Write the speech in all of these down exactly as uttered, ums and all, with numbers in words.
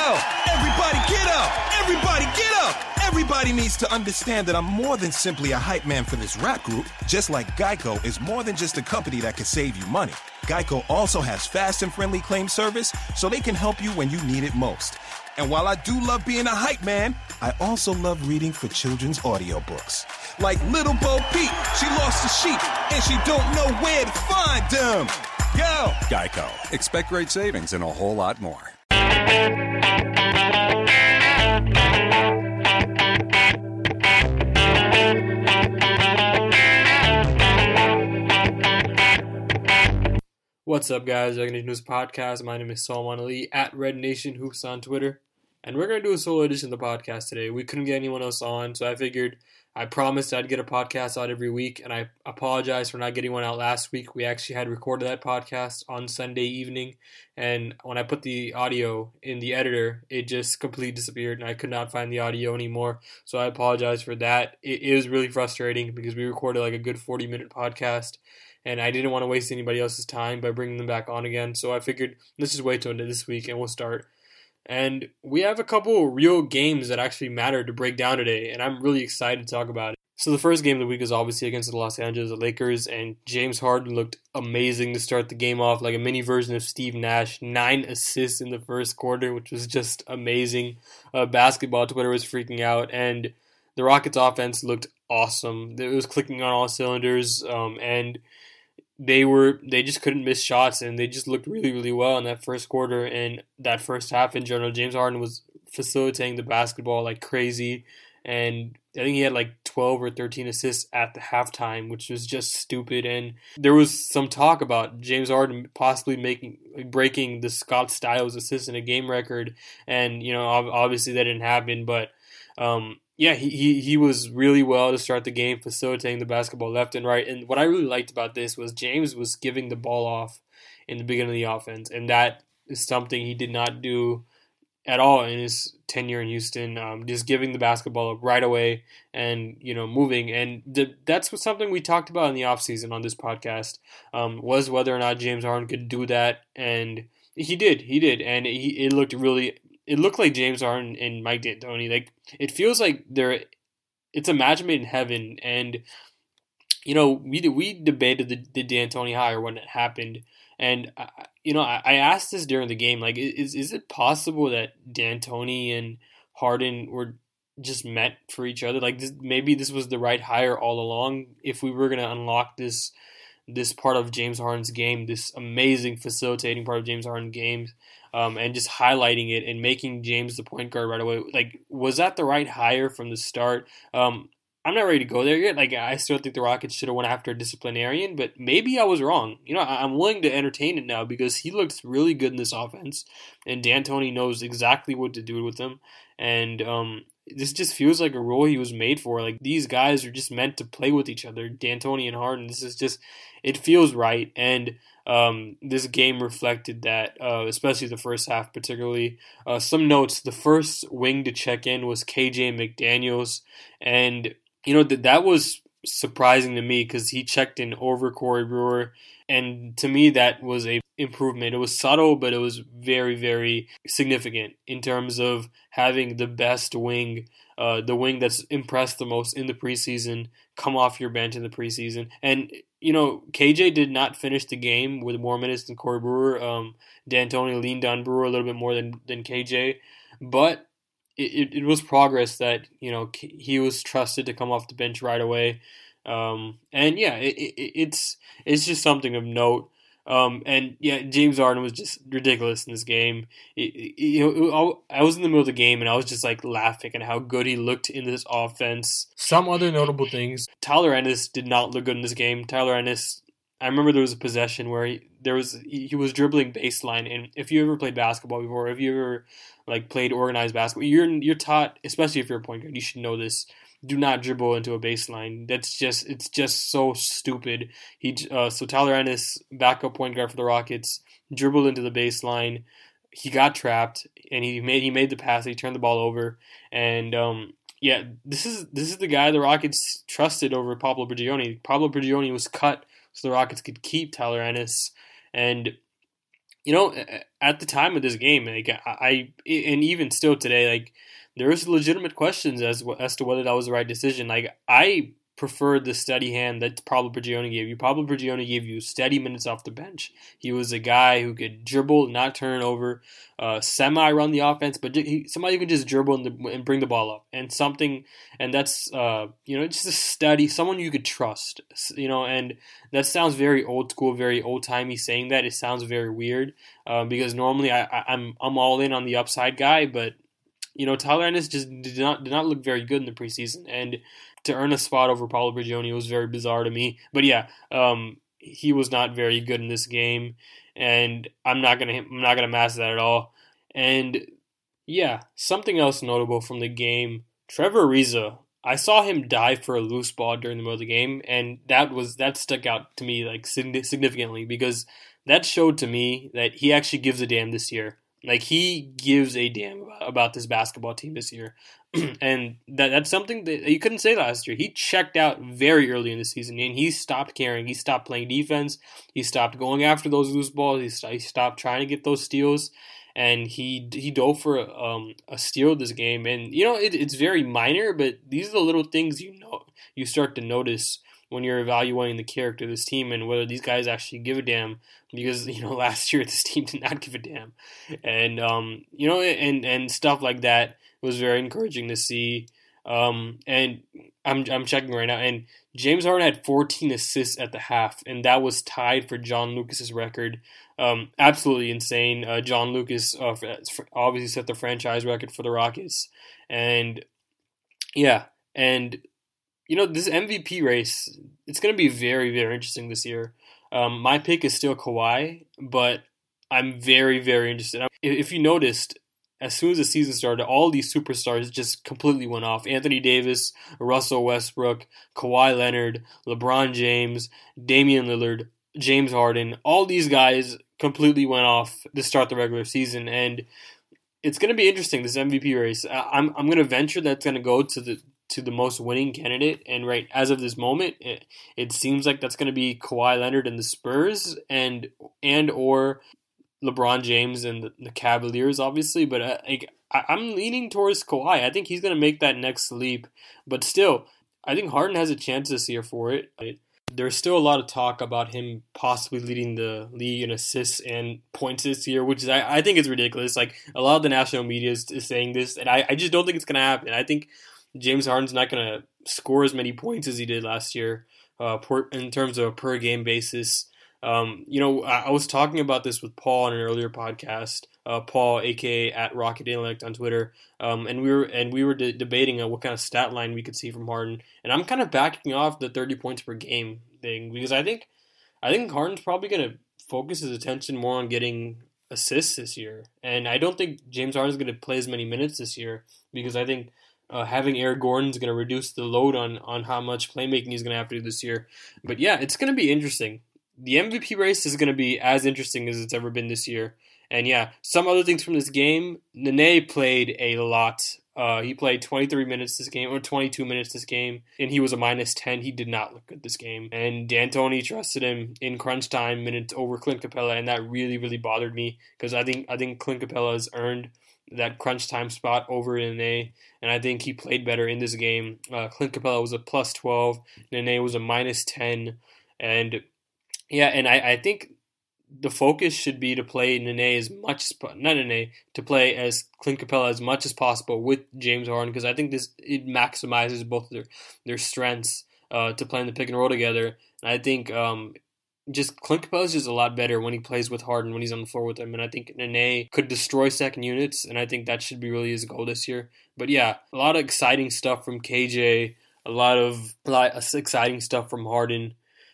Everybody get up! Everybody get up! Everybody needs to understand that I'm more than simply a hype man for this rap group, just like Geico is more than just a company that can save you money. Geico also has fast and friendly claim service, so they can help you when you need it most. And while I do love being a hype man, I also love reading for children's audiobooks. Like Little Bo Peep, she lost the sheep, and she don't know where to find them. Go! Geico. Expect great savings and a whole lot more. What's up, guys? Red Nation News Podcast. My name is Salman Ali at Red Nation Hoops on Twitter. And we're going to do a solo edition of the podcast today. We couldn't get anyone else on, so I figured I promised I'd get a podcast out every week, and I apologize for not getting one out last week. We actually had recorded that podcast on Sunday evening, and when I put the audio in the editor, it just completely disappeared, and I could not find the audio anymore, so I apologize for that. It is really frustrating because we recorded like a good forty-minute podcast, and I didn't want to waste anybody else's time by bringing them back on again, so I figured let's just wait till this week, and we'll start. And we have a couple real games that actually matter to break down today, and I'm really excited to talk about it. So the first game of the week is obviously against the Los Angeles Lakers, and James Harden looked amazing to start the game off, like a mini version of Steve Nash. Nine assists in the first quarter, which was just amazing. Uh, basketball Twitter was freaking out, and the Rockets offense looked awesome. It was clicking on all cylinders, um, and They were they just couldn't miss shots, and they just looked really, really well in that first quarter and that first half in general. James Harden was facilitating the basketball like crazy, and I think he had like twelve or thirteen assists at the halftime, which was just stupid. And there was some talk about James Harden possibly making like, breaking the Scott Skiles assist in a game record, and you know obviously that didn't happen, but um, Yeah, he, he he was really well to start the game, facilitating the basketball left and right. And what I really liked about this was James was giving the ball off in the beginning of the offense, and that is something he did not do at all in his tenure in Houston. Um, just giving the basketball up right away and you know moving, and the, that's what, something we talked about in the offseason on this podcast um, was whether or not James Harden could do that, and he did, he did, and he, it looked really. It looked like James Harden and Mike D'Antoni. Like it feels like they're, it's a match made in heaven. And you know, we we debated the, the D'Antoni hire when it happened, and I, you know, I, I asked this during the game. Like, is is it possible that D'Antoni and Harden were just meant for each other? Like, this, maybe this was the right hire all along. If we were gonna unlock this this part of James Harden's game, this amazing facilitating part of James Harden's game. Um, and just highlighting it and making James the point guard right away. Like, was that the right hire from the start? Um, I'm not ready to go there yet. Like, I still think the Rockets should have went after a disciplinarian, but maybe I was wrong. You know, I'm willing to entertain it now because he looks really good in this offense, and D'Antoni knows exactly what to do with him. And um, this just feels like a role he was made for. Like, these guys are just meant to play with each other, D'Antoni and Harden. This is just, it feels right. And Um, this game reflected that, uh, especially the first half particularly. Uh, some notes, the first wing to check in was K J McDaniels, and you know that that was surprising to me because he checked in over Corey Brewer, and to me that was a improvement. It was subtle, but it was very, very significant in terms of having the best wing, uh, the wing that's impressed the most in the preseason, come off your bench in the preseason. And you know, K J did not finish the game with more minutes than Corey Brewer. Um, D'Antoni leaned on Brewer a little bit more than, than K J, but it, it, it was progress that, you know, he was trusted to come off the bench right away. Um, and yeah, it, it, it's it's just something of note. Um, and yeah, James Harden was just ridiculous in this game. It, it, you know, I was in the middle of the game and I was just like laughing at how good he looked in this offense. Some other notable things: Tyler Ennis did not look good in this game. Tyler Ennis, I remember there was a possession where he, there was he, he was dribbling baseline, and if you ever played basketball before, if you ever like played organized basketball, you're you're taught, especially if you're a point guard, you should know this. Do not dribble into a baseline. That's just it's just so stupid. He uh, so Tyler Ennis, backup point guard for the Rockets, dribbled into the baseline. He got trapped, and he made he made the pass. He turned the ball over, and um, yeah, this is this is the guy the Rockets trusted over Pablo Prigioni. Pablo Prigioni was cut so the Rockets could keep Tyler Ennis, and you know, at the time of this game, like I, and even still today, like there's legitimate questions as as to whether that was the right decision. Like I preferred the steady hand that Pablo Prigioni gave you. Pablo Prigioni gave you steady minutes off the bench. He was a guy who could dribble, not turn it over, uh, semi-run the offense, but he, somebody who could just dribble and, the, and bring the ball up. And something, and that's, uh, you know, just a steady, someone you could trust, you know, and that sounds very old school, very old-timey saying that. It sounds very weird uh, because normally I, I, I'm I'm all in on the upside guy, but you know, Tyler Ennis just did not did not look very good in the preseason, and to earn a spot over Paulo Prigioni was very bizarre to me. But yeah, um, he was not very good in this game, and I'm not gonna I'm not gonna mask that at all. And yeah, something else notable from the game: Trevor Ariza. I saw him dive for a loose ball during the middle of the game, and that was that stuck out to me like significantly because that showed to me that he actually gives a damn this year. Like, he gives a damn about, about this basketball team this year. and that that's something that you couldn't say last year. He checked out very early in the season, and he stopped caring. He stopped playing defense. He stopped going after those loose balls. He, st- he stopped trying to get those steals. And he he dove for um, a steal this game. And, you know, it, it's very minor, but these are the little things you know you start to notice when you're evaluating the character of this team and whether these guys actually give a damn, because, you know, last year this team did not give a damn. And, um, you know, and, and stuff like that was very encouraging to see. Um, and I'm I'm checking right now, and James Harden had fourteen assists at the half, and that was tied for John Lucas's record. Um, absolutely insane. Uh, John Lucas uh, obviously set the franchise record for the Rockets. And, yeah, and you know, this M V P race, it's going to be very, very interesting this year. Um, my pick is still Kawhi, but I'm very, very interested. If you noticed, as soon as the season started, all these superstars just completely went off. Anthony Davis, Russell Westbrook, Kawhi Leonard, LeBron James, Damian Lillard, James Harden, all these guys completely went off to start the regular season. And it's going to be interesting, this M V P race. I'm I'm going to venture that's going to go to the to the most winning candidate, and right as of this moment, it, it seems like that's going to be Kawhi Leonard and the Spurs, and and or LeBron James and the, the Cavaliers, obviously. But uh, like, I, I'm leaning towards Kawhi. I think he's going to make that next leap. But still, I think Harden has a chance this year for it. There's still a lot of talk about him possibly leading the league in assists and points this year, which is I, I think is ridiculous. Like, a lot of the national media is, is saying this, and I, I just don't think it's going to happen. I think James Harden's not going to score as many points as he did last year uh, per, in terms of a per-game basis. Um, you know, I, I was talking about this with Paul on an earlier podcast, uh, Paul, aka at Rocket Intellect on Twitter, um, and we were and we were de- debating on what kind of stat line we could see from Harden. And I'm kind of backing off the thirty points per game thing because I think I think Harden's probably going to focus his attention more on getting assists this year. And I don't think James Harden's going to play as many minutes this year because I think Uh, having Eric Gordon is going to reduce the load on, on how much playmaking he's going to have to do this year. But yeah, it's going to be interesting. The M V P race is going to be as interesting as it's ever been this year. And yeah, some other things from this game. Nene played a lot. Uh, he played twenty-three minutes this game, or twenty-two minutes this game, and he was a minus ten. He did not look good this game. And D'Antoni trusted him in crunch time minutes over Clint Capella, and that really, really bothered me because I think I think Clint Capella has earned that crunch time spot over Nene, and I think he played better in this game. Uh, Clint Capella was a plus twelve, Nene was a minus ten, and yeah, and I, I think the focus should be to play Nene as much as not Nene to play as Clint Capella as much as possible with James Harden because I think this it maximizes both their their strengths uh, to play in the pick and roll together. And I think um, just Clint Capella is just a lot better when he plays with Harden when he's on the floor with him, and I think Nene could destroy second units, and I think that should be really his goal this year. But yeah, a lot of exciting stuff from K J, a lot of a lot of exciting stuff from Harden,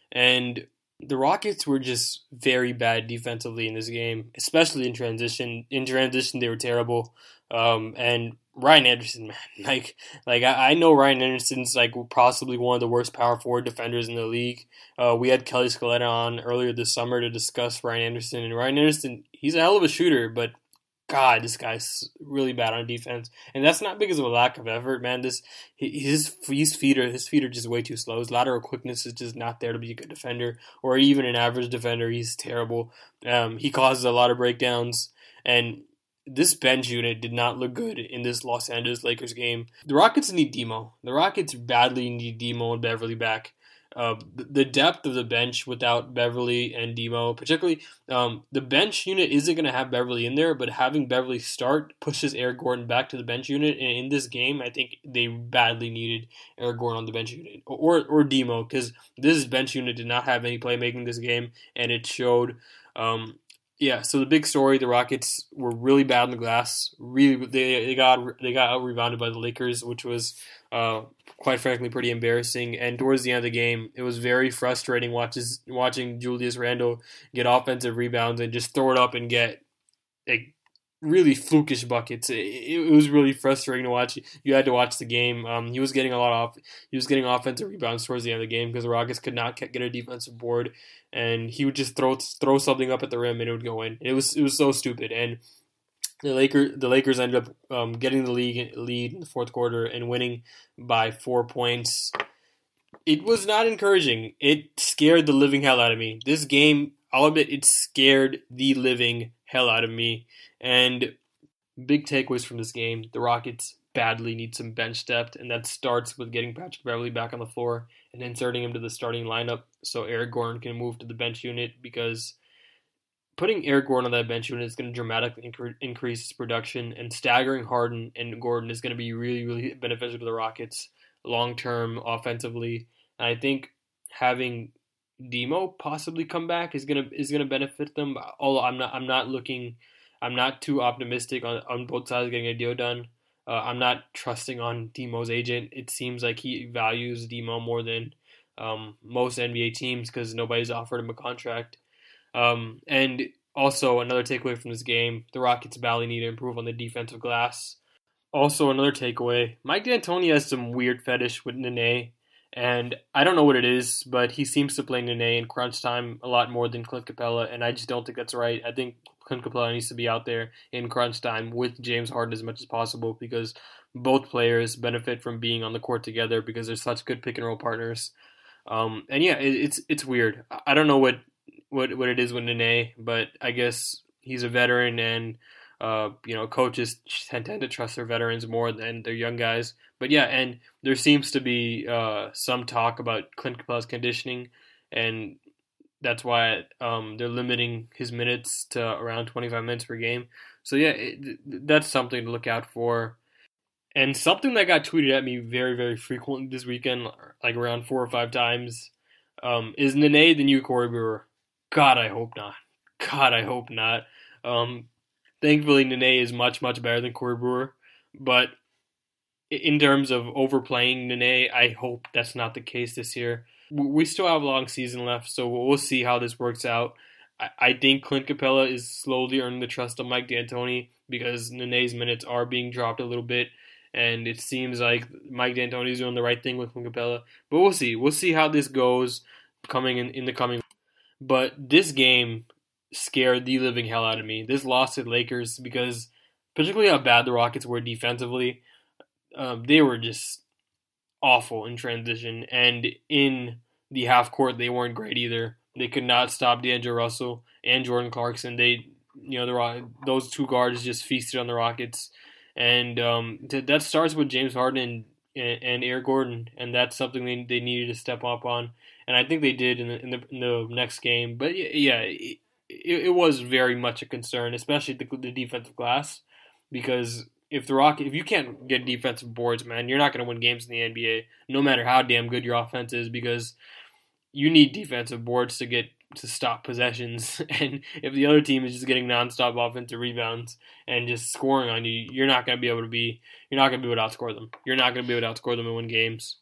and the Rockets were just very bad defensively in this game, especially in transition. In transition, they were terrible. Um, and Ryan Anderson, man, like, like I, I know Ryan Anderson's like possibly one of the worst power forward defenders in the league. Uh, we had Kelly Scaletta on earlier this summer to discuss Ryan Anderson, and Ryan Anderson, he's a hell of a shooter, but God, this guy's really bad on defense, and that's not because of a lack of effort, man. This his his feet are his feet are just way too slow. His lateral quickness is just not there to be a good defender, or even an average defender. He's terrible. Um, he causes a lot of breakdowns, and this bench unit did not look good in this Los Angeles Lakers game. The Rockets need Demo. The Rockets badly need Demo and Beverly back. Uh, the depth of the bench without Beverly and Demo, particularly um, the bench unit isn't going to have Beverly in there, but having Beverly start pushes Eric Gordon back to the bench unit. And in this game, I think they badly needed Eric Gordon on the bench unit or or Demo, because this bench unit did not have any playmaking this game, and it showed. Um, yeah, so the big story: the Rockets were really bad on the glass. Really, they they got they got out rebounded by the Lakers, which was. Uh, quite frankly, pretty embarrassing. And towards the end of the game, it was very frustrating watches, watching Julius Randle get offensive rebounds and just throw it up and get like really flukish buckets. It, it was really frustrating to watch. You had to watch the game. Um, he was getting a lot of he was getting offensive rebounds towards the end of the game because the Rockets could not get a defensive board, and he would just throw throw something up at the rim and it would go in. It was it was so stupid. And The Lakers, the Lakers ended up um, getting the league lead in the fourth quarter and winning by four points. It was not encouraging. It scared the living hell out of me. This game, I'll admit, it scared the living hell out of me. And big takeaways from this game: the Rockets badly need some bench depth, and that starts with getting Patrick Beverly back on the floor and inserting him to the starting lineup so Eric Gordon can move to the bench unit, because putting Eric Gordon on that bench unit is going to dramatically incre- increase his production, and staggering Harden and Gordon is going to be really, really beneficial to the Rockets long-term offensively. And I think having Demo possibly come back is going to is going to benefit them. Although I'm not I'm not looking I'm not too optimistic on, on both sides getting a deal done. Uh, I'm not trusting on Demo's agent. It seems like he values Demo more than um, most N B A teams because nobody's offered him a contract. Um, and also another takeaway from this game: the Rockets badly need to improve on the defensive glass. Also another takeaway: Mike D'Antoni has some weird fetish with Nene, and I don't know what it is, but he seems to play Nene in crunch time a lot more than Clint Capella, and I just don't think that's right. I think Clint Capella needs to be out there in crunch time with James Harden as much as possible, because both players benefit from being on the court together because they're such good pick and roll partners. Um, and yeah, it, it's it's weird. I don't know what. What what it is with Nene, but I guess he's a veteran, and uh, you know, coaches tend, tend to trust their veterans more than their young guys. But yeah, and there seems to be uh, some talk about Clint Capella's conditioning, and that's why um, they're limiting his minutes to around twenty-five minutes per game. So yeah, it, that's something to look out for. And something that got tweeted at me very, very frequently this weekend, like around four or five times, um, is Nene the new Corey Brewer? God, I hope not. God, I hope not. Um, thankfully, Nene is much, much better than Corey Brewer. But in terms of overplaying Nene, I hope that's not the case this year. We still have a long season left, so we'll see how this works out. I, I think Clint Capella is slowly earning the trust of Mike D'Antoni because Nene's minutes are being dropped a little bit. And it seems like Mike D'Antoni is doing the right thing with Clint Capella. But we'll see. We'll see how this goes coming in, in the coming. But this game scared the living hell out of me. This loss to the Lakers, because particularly how bad the Rockets were defensively, um, they were just awful in transition. And in the half court, they weren't great either. They could not stop D'Angelo Russell and Jordan Clarkson. They, you know, the those two guards just feasted on the Rockets. And um, that starts with James Harden and, and Eric Gordon, and that's something they they needed to step up on, and I think they did in the in the, in the next game. But yeah, it, it was very much a concern, especially the, the defensive glass, because if the Rocket if you can't get defensive boards, man, you're not going to win games in the N B A, no matter how damn good your offense is, because you need defensive boards to get to stop possessions, and if the other team is just getting nonstop offensive rebounds and just scoring on you, you're not going to be able to be you're not going to be able to outscore them. You're not going to be able to outscore them and win games.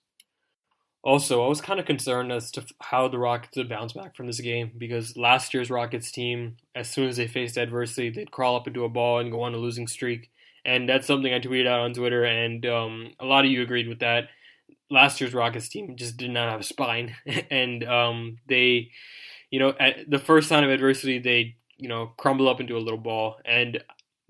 Also, I was kind of concerned as to how the Rockets would bounce back from this game, because last year's Rockets team, as soon as they faced adversity, they'd crawl up into a ball and go on a losing streak, and that's something I tweeted out on Twitter, and um, a lot of you agreed with that. Last year's Rockets team just did not have a spine, and um, they. You know, at the first sign of adversity, they, you know, crumble up into a little ball. And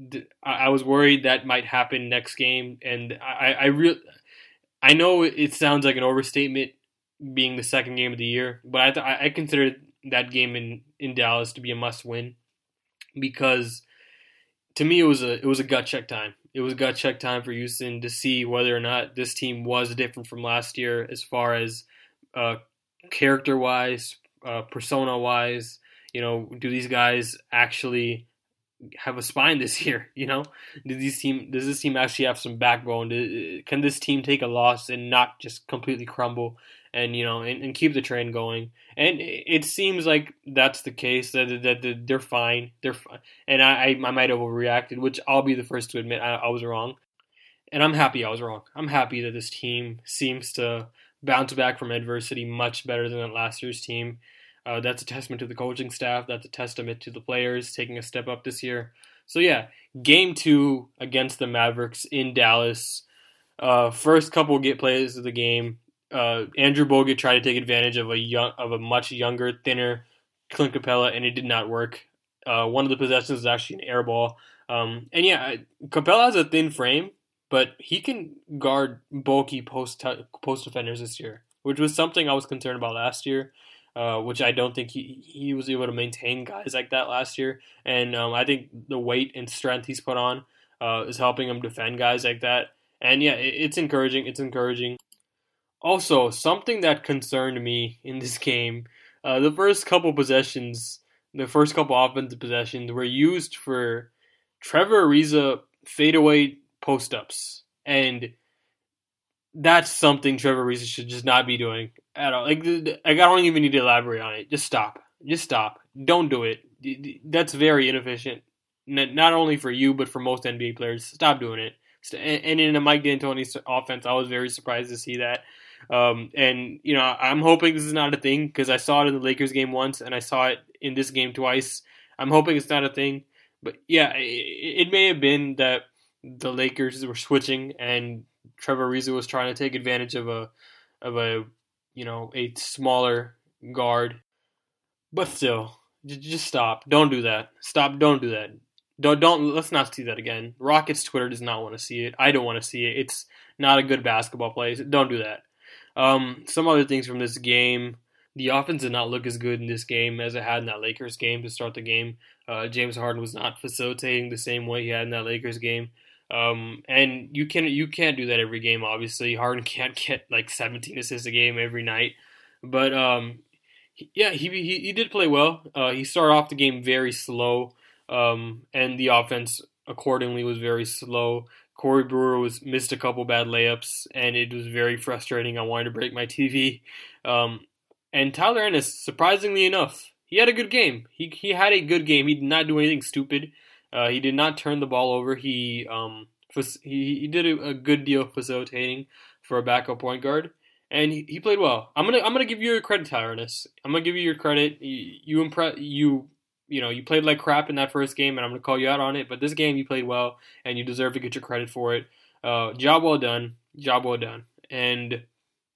I, I was worried that might happen next game, and I, I really, I know it sounds like an overstatement being the second game of the year, but I th- I consider that game in, in Dallas to be a must win because to me it was a it was a gut check time. It was gut check time for Houston to see whether or not this team was different from last year as far as uh, character wise, uh, persona wise. You know, do these guys actually have a spine this year? You know, do these team does this team actually have some backbone? Do, can this team take a loss and not just completely crumble? And you know, and, and keep the train going. And it seems like that's the case. That, that, that they're fine. They're fine. And I, I might have overreacted, which I'll be the first to admit I, I was wrong. And I'm happy I was wrong. I'm happy that this team seems to bounce back from adversity much better than last year's team. Uh, that's a testament to the coaching staff. That's a testament to the players taking a step up this year. So yeah, game two against the Mavericks in Dallas. Uh, first couple get plays of the game. Uh, Andrew Bogut tried to take advantage of a young, of a much younger, thinner Clint Capella, and it did not work. Uh, one of the possessions was actually an air ball. Um, and yeah, Capella has a thin frame, but he can guard bulky post post defenders this year, which was something I was concerned about last year, uh, which I don't think he, he was able to maintain guys like that last year. And um, I think the weight and strength he's put on uh, is helping him defend guys like that. And yeah, it, it's encouraging. It's encouraging. Also, something that concerned me in this game, uh, the first couple possessions, the first couple offensive possessions were used for Trevor Ariza fadeaway post-ups. And that's something Trevor Ariza should just not be doing at all. Like, I don't even need to elaborate on it. Just stop. Just stop. Don't do it. That's very inefficient. Not only for you, but for most N B A players. Stop doing it. And in a Mike D'Antoni offense, I was very surprised to see that. Um, and, you know, I'm hoping this is not a thing because I saw it in the Lakers game once and I saw it in this game twice. I'm hoping it's not a thing. But, yeah, it, it may have been that the Lakers were switching and Trevor Ariza was trying to take advantage of a, of a you know, a smaller guard. But still, just stop. Don't do that. Stop. Don't do that. Don't, don't, let's not see that again. Rockets Twitter does not want to see it. I don't want to see it. It's not a good basketball play. Don't do that. Um, some other things from this game. The offense did not look as good in this game as it had in that Lakers game to start the game. Uh, James Harden was not facilitating the same way he had in that Lakers game. Um, and you can you can't do that every game, obviously. Harden can't get like seventeen assists a game every night. But um, yeah, he, he he did play well. Uh, he started off the game very slow, um, and the offense accordingly was very slow. Corey Brewer was missed a couple bad layups, and it was very frustrating. I wanted to break my T V. Um, and Tyler Ennis, surprisingly enough, he had a good game. He he had a good game. He did not do anything stupid. Uh, he did not turn the ball over. He um he he did a, a good deal of facilitating for a backup point guard, and he, he played well. I'm gonna I'm gonna give you your credit, Tyler Ennis. I'm gonna give you your credit. You you impre- you. You know, you played like crap in that first game, and I'm going to call you out on it. But this game, you played well, and you deserve to get your credit for it. Uh, job well done. Job well done. And,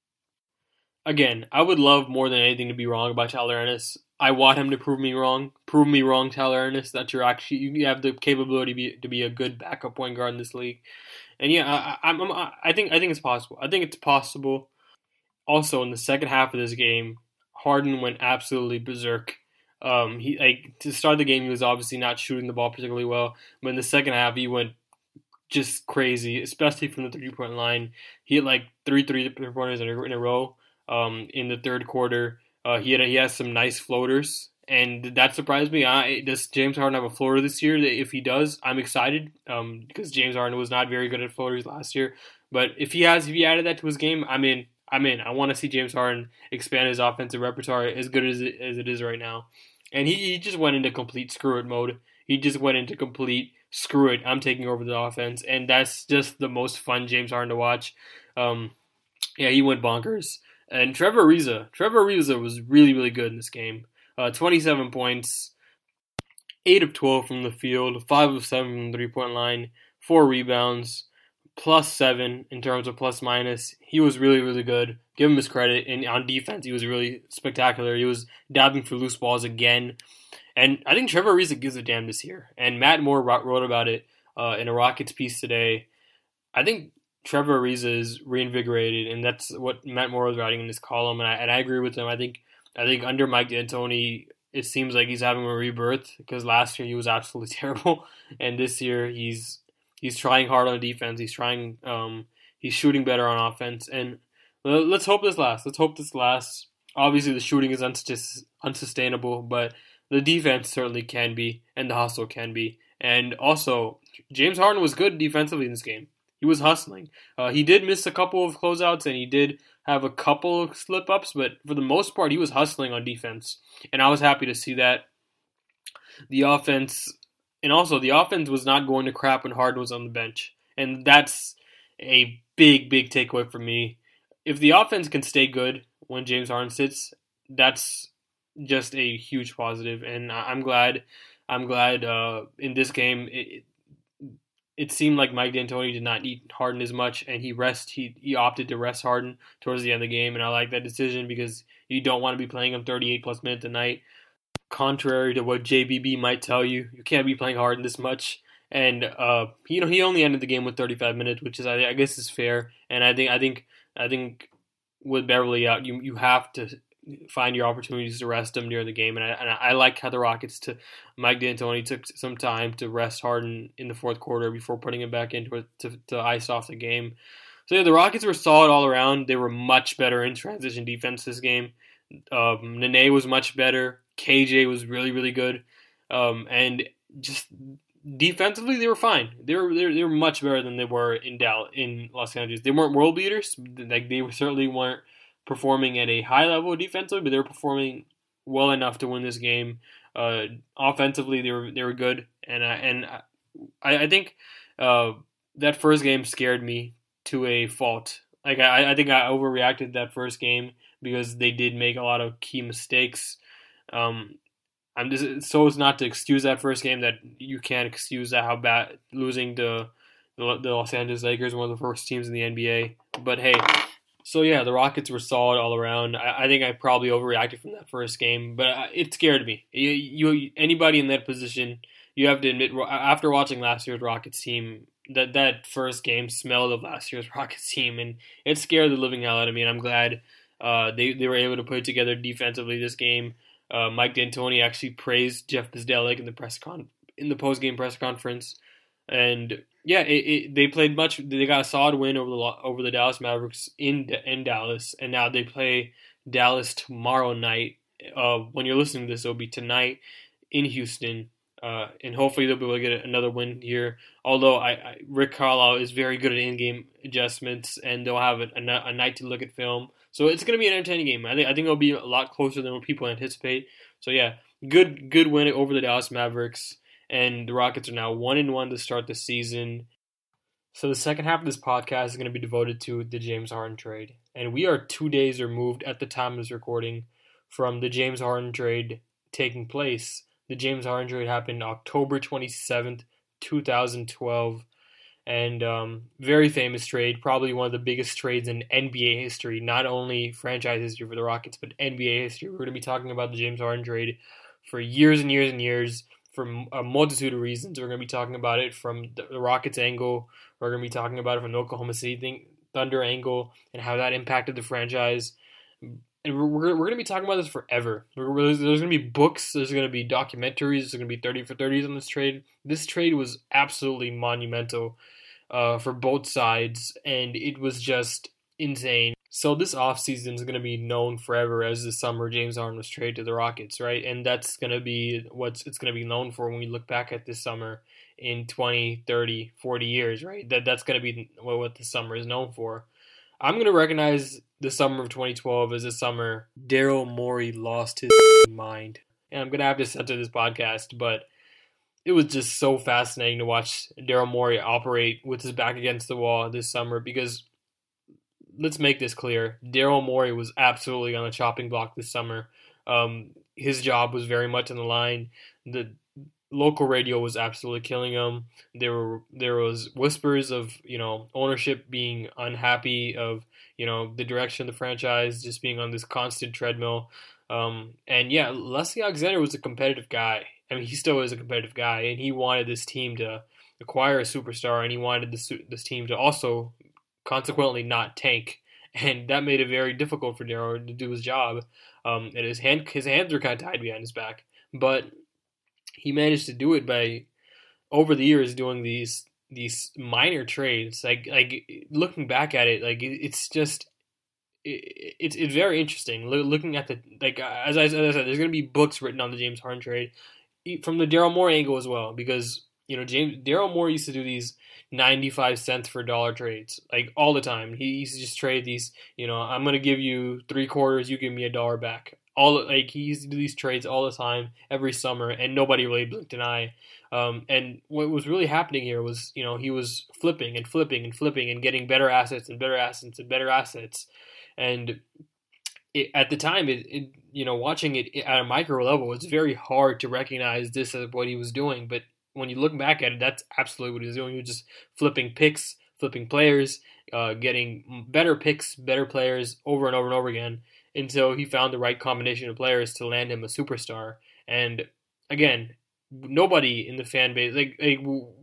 again, I would love more than anything to be wrong about Tyler Ennis. I want him to prove me wrong. Prove me wrong, Tyler Ennis, that you're actually you have the capability to be, to be a good backup point guard in this league. And, yeah, I, I'm, I'm, I think I think it's possible. I think it's possible. Also, in the second half of this game, Harden went absolutely berserk. Um, he like to start the game, he was obviously not shooting the ball particularly well, but in the second half, he went just crazy, especially from the three-point line. He had like three three-pointers in a, in a row. Um, in the third quarter, uh, he had he has some nice floaters, and that surprised me. I, does James Harden have a floater this year? If he does, I'm excited um, because James Harden was not very good at floaters last year. But if he has, if he added that to his game, I'm in. I'm in. I want to see James Harden expand his offensive repertoire as good as it, as it is right now. And he, he just went into complete screw it mode. He just went into complete screw it. I'm taking over the offense. And that's just the most fun James Harden to watch. Um, yeah, he went bonkers. And Trevor Ariza. Trevor Ariza was really, really good in this game. Uh, twenty-seven points, eight of twelve from the field, five of seven from the three-point line, four rebounds, plus seven in terms of plus minus. He was really, really good. Give him his credit. And on defense, he was really spectacular. He was dabbing for loose balls again. And I think Trevor Ariza gives a damn this year. And Matt Moore wrote about it uh, in a Rockets piece today. I think Trevor Ariza is reinvigorated, and that's what Matt Moore was writing in this column, and I, and I agree with him. I think I think under Mike D'Antoni, it seems like he's having a rebirth, because last year he was absolutely terrible, and this year he's he's trying hard on defense. He's trying, um, he's shooting better on offense, and let's hope this lasts. Let's hope this lasts. Obviously, the shooting is unsus- unsustainable, but the defense certainly can be, and the hustle can be. And also, James Harden was good defensively in this game. He was hustling. Uh, he did miss a couple of closeouts, and he did have a couple of slip-ups, but for the most part, he was hustling on defense. And I was happy to see that. The offense, and also the offense was not going to crap when Harden was on the bench. And that's a big, big takeaway for me. If the offense can stay good when James Harden sits, that's just a huge positive. And I'm glad, I'm glad uh, in this game, it, it seemed like Mike D'Antoni did not need Harden as much, and he rest he, he opted to rest Harden towards the end of the game, and I like that decision because you don't want to be playing him thirty-eight plus minutes a night. Contrary to what J B B might tell you, you can't be playing Harden this much. And uh, you know, he only ended the game with thirty-five minutes, which is I, I guess is fair. And I think I think I think with Beverly out, you you have to find your opportunities to rest him during the game. And I, and I like how the Rockets, to Mike D'Antoni, took some time to rest Harden in the fourth quarter before putting him back into it to, to ice off the game. So yeah, the Rockets were solid all around. They were much better in transition defense this game. Um, Nene was much better. K J was really, really good. Um, and just defensively, they were fine. They were they were, they were much better than they were in Dallas, in Los Angeles. They weren't world beaters. Like they certainly weren't performing at a high level defensively, but they were performing well enough to win this game. Uh, offensively, they were they were good, and I, and I, I think uh, that first game scared me to a fault. Like I, I think I overreacted that first game because they did make a lot of key mistakes. Um, I'm just so as not to excuse that first game, that you can't excuse that how bad losing to the, the Los Angeles Lakers, one of the first teams in the N B A. But hey. So yeah, the Rockets were solid all around. I, I think I probably overreacted from that first game, but it scared me. You, you, anybody in that position, you have to admit, after watching last year's Rockets team, that that first game smelled of last year's Rockets team, and it scared the living hell out of me. And I'm glad uh, they they were able to put it together defensively this game. Uh, Mike D'Antoni actually praised Jeff Bzdelik in the press con in the post game press conference, and yeah, it, it, they played much. They got a solid win over the over the Dallas Mavericks in in Dallas, and now they play Dallas tomorrow night. Uh, when you're listening to this, it'll be tonight in Houston, uh, and hopefully they'll be able to get another win here. Although I, I Rick Carlisle is very good at in-game adjustments, and they'll have a, a, a night to look at film, so it's going to be an entertaining game. I think I think it'll be a lot closer than what people anticipate. So yeah, good good win over the Dallas Mavericks. And the Rockets are now one and one to start the season. So the second half of this podcast is going to be devoted to the James Harden trade. And we are two days removed at the time of this recording from the James Harden trade taking place. The James Harden trade happened October twenty-seventh, twenty twelve. And um, very famous trade, probably one of the biggest trades in N B A history. Not only franchise history for the Rockets, but N B A history. We're going to be talking about the James Harden trade for years and years and years. For a multitude of reasons. We're going to be talking about it from the Rockets angle. We're going to be talking about it from the Oklahoma City Thunder angle and how that impacted the franchise. And we're, we're, we're going to be talking about this forever. We're, there's, there's going to be books. There's going to be documentaries. There's going to be thirty for thirties on this trade. This trade was absolutely monumental uh, for both sides, and it was just insane. So this offseason is going to be known forever as the summer James Harden was traded to the Rockets, right? And that's going to be what it's going to be known for when we look back at this summer in twenty, thirty, forty years, right? That That's going to be what the summer is known for. I'm going to recognize the summer of twenty twelve as a summer Daryl Morey lost his mind. And I'm going to have to censor this podcast, but it was just so fascinating to watch Daryl Morey operate with his back against the wall this summer because let's make this clear. Daryl Morey was absolutely on the chopping block this summer. Um, his job was very much on the line. The local radio was absolutely killing him. There were there was whispers of, you know, ownership being unhappy of, you know, the direction of the franchise just being on this constant treadmill. Um, and yeah, Leslie Alexander was a competitive guy. I mean, he still is a competitive guy, and he wanted this team to acquire a superstar, and he wanted this this team to also consequently not tank, and that made it very difficult for Darrow to do his job. Um, and his hand his hands were kind of tied behind his back, but he managed to do it by over the years doing these these minor trades. Like like looking back at it, like it's just it, it's it's very interesting. Looking at the like as I, as I said, there's gonna be books written on the James Harden trade from the Daryl Morey angle as well, because you know James Daryl Morey used to do these ninety-five cents for a dollar trades like all the time. He used to just trade these. You know, I'm gonna give you three quarters, you give me a dollar back. All like he used to do these trades all the time, every summer, and nobody really blinked an eye. Um, and what was really happening here was, you know, he was flipping and flipping and flipping and getting better assets and better assets and better assets. And it, at the time, it, it you know, watching it at a micro level, it's very hard to recognize this as what he was doing. But when you look back at it, that's absolutely what he was doing. He was just flipping picks, flipping players, uh, getting better picks, better players over and over and over again, until he found the right combination of players to land him a superstar. And again, nobody in the fan base, like, like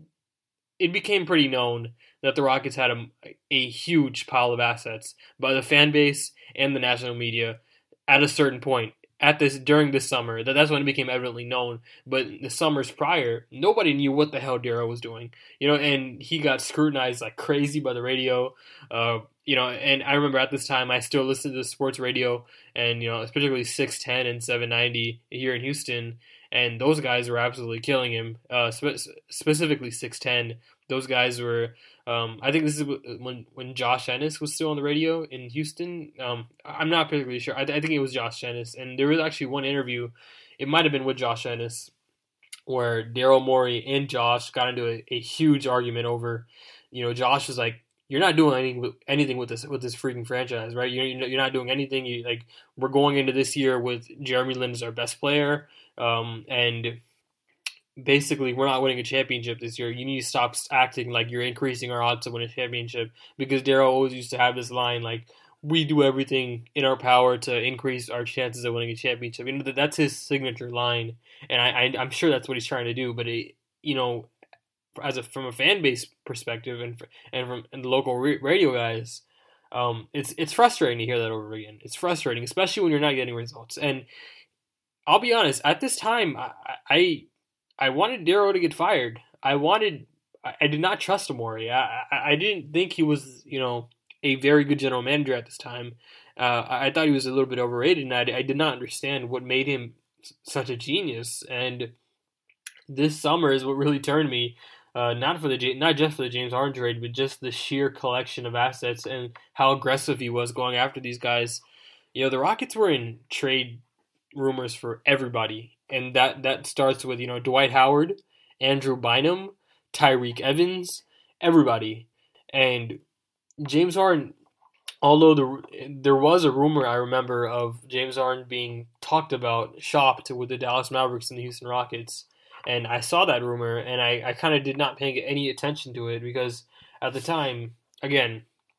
it became pretty known that the Rockets had a, a huge pile of assets by the fan base and the national media at a certain point. At this during this summer, that that's when it became evidently known. But the summers prior, nobody knew what the hell Darrow was doing, you know. And he got scrutinized like crazy by the radio, uh, you know. And I remember at this time, I still listened to sports radio, and you know, particularly six ten and seven ninety here in Houston, and those guys were absolutely killing him. Uh, spe- specifically six ten. Those guys were. Um, I think this is when when Josh Ennis was still on the radio in Houston. Um, I'm not particularly sure. I, I think it was Josh Ennis, and there was actually one interview. It might have been with Josh Ennis, where Daryl Morey and Josh got into a, a huge argument over. You know, Josh was like, "You're not doing anything with, anything with this with this freaking franchise, right? You're you're not doing anything. You like we're going into this year with Jeremy Lin as our best player, um, and." Basically, we're not winning a championship this year. You need to stop acting like you're increasing our odds to win a championship, because Daryl always used to have this line like, we do everything in our power to increase our chances of winning a championship. You know, that's his signature line, and I, I, I'm sure that's what he's trying to do. But, it, you know, as a from a fan base perspective and and from and the local radio guys, um, it's it's frustrating to hear that over again. It's frustrating, especially when you're not getting results. And I'll be honest, at this time, I... I I wanted Darrow to get fired. I wanted, I did not trust Morey. I, I, I didn't think he was, you know, a very good general manager at this time. Uh, I thought he was a little bit overrated, and I, I did not understand what made him such a genius. And this summer is what really turned me, uh, not for the not just for the James Harden trade, but just the sheer collection of assets and how aggressive he was going after these guys. You know, the Rockets were in trade rumors for everybody. And that, that starts with, you know, Dwight Howard, Andrew Bynum, Tyreke Evans, everybody. And James Harden, although the, there was a rumor, I remember, of James Harden being talked about, shopped with the Dallas Mavericks and the Houston Rockets. And I saw that rumor, and I, I kind of did not pay any attention to it, because at the time, again,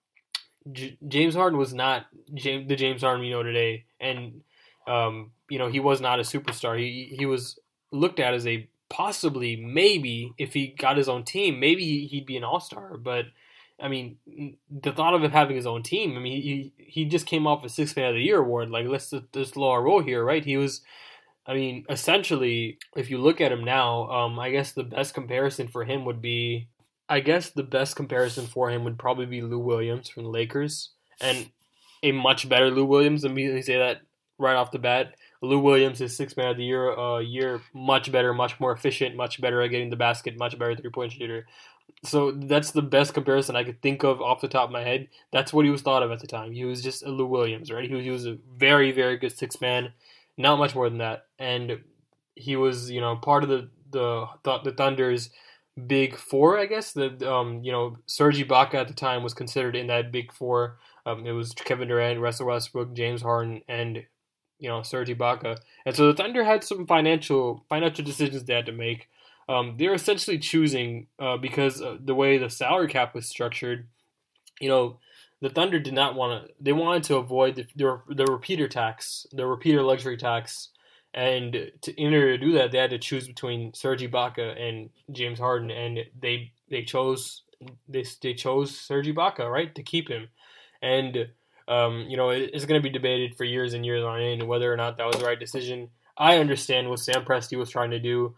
J- James Harden was not James, the James Harden we know today. And Um, you know, he was not a superstar. He he was looked at as a possibly, maybe, if he got his own team, maybe he'd be an all-star. But, I mean, the thought of him having his own team, I mean, he he just came off a Sixth Man of the Year award. Like, let's just slow our roll here, right? He was, I mean, essentially, if you look at him now, um, I guess the best comparison for him would be, I guess the best comparison for him would probably be Lou Williams from the Lakers. And a much better Lou Williams, let me say that right off the bat. Lou Williams is Sixth Man of the Year, uh, year much better, much more efficient, much better at getting the basket, much better three-point shooter. So that's the best comparison I could think of off the top of my head. That's what he was thought of at the time. He was just a Lou Williams, right? He was, he was a very, very good sixth man, not much more than that. And he was, you know, part of the the the Thunder's big four, I guess. The um, you know, Serge Ibaka at the time was considered in that big four. Um, it was Kevin Durant, Russell Westbrook, James Harden, and you know, Serge Ibaka. And so the Thunder had some financial financial decisions they had to make. Um, they were essentially choosing, uh, because uh, the way the salary cap was structured, you know, the Thunder did not want to, they wanted to avoid the, the, the repeater tax, the repeater luxury tax. And to, in order to do that, they had to choose between Serge Ibaka and James Harden, and they they chose they they chose Serge Ibaka, right, to keep him. And um, you know, it, it's going to be debated for years and years on end whether or not that was the right decision. I understand what Sam Presti was trying to do.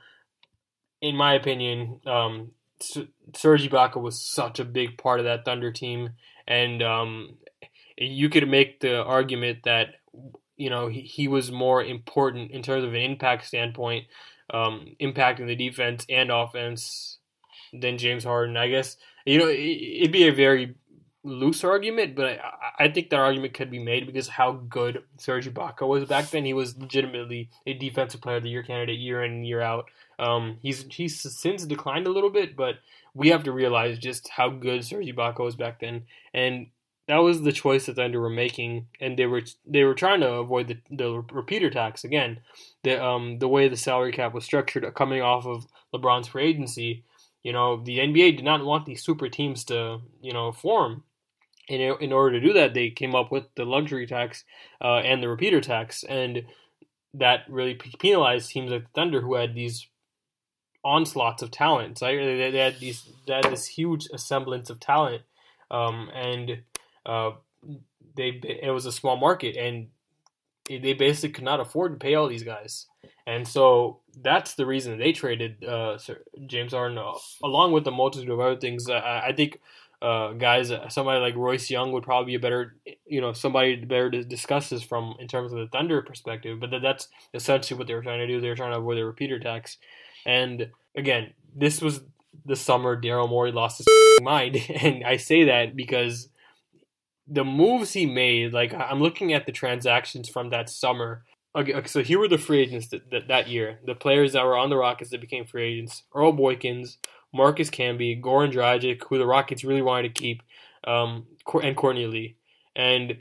In my opinion, um, Serge Ibaka was such a big part of that Thunder team, and um, you could make the argument that, you know, he, he was more important in terms of an impact standpoint, um, impacting the defense and offense than James Harden. I guess, you know, it, it'd be a very loose argument, but I, I think that argument could be made because how good Serge Ibaka was back then. He was legitimately a defensive player of the year candidate year in and year out. Um, he's he's since declined a little bit, but we have to realize just how good Serge Ibaka was back then, and that was the choice that the Thunder were making, and they were they were trying to avoid the, the repeater tax again. The um the way the salary cap was structured, coming off of LeBron's free agency, you know, the N B A did not want these super teams to, you know, form. In in order to do that, they came up with the luxury tax uh, and the repeater tax, and that really penalized teams like the Thunder who had these onslaughts of talent. So they, they had these they had this huge assemblance of talent, um, and uh, they it was a small market, and they basically could not afford to pay all these guys. And so that's the reason they traded uh, James Harden, uh, along with a multitude of other things. I, I think uh, guys, somebody like Royce Young would probably be a better, you know, somebody better to discuss this from in terms of the Thunder perspective. But that's essentially what they were trying to do. They were trying to avoid the repeater tax. And again, this was the summer Daryl Morey lost his mind, and I say that because the moves he made, like I'm looking at the transactions from that summer. Okay, okay, so here were the free agents that, that, that year. The players that were on the Rockets that became free agents: Earl Boykins, Marcus Camby, Goran Dragic, who the Rockets really wanted to keep, um, and Courtney Lee. And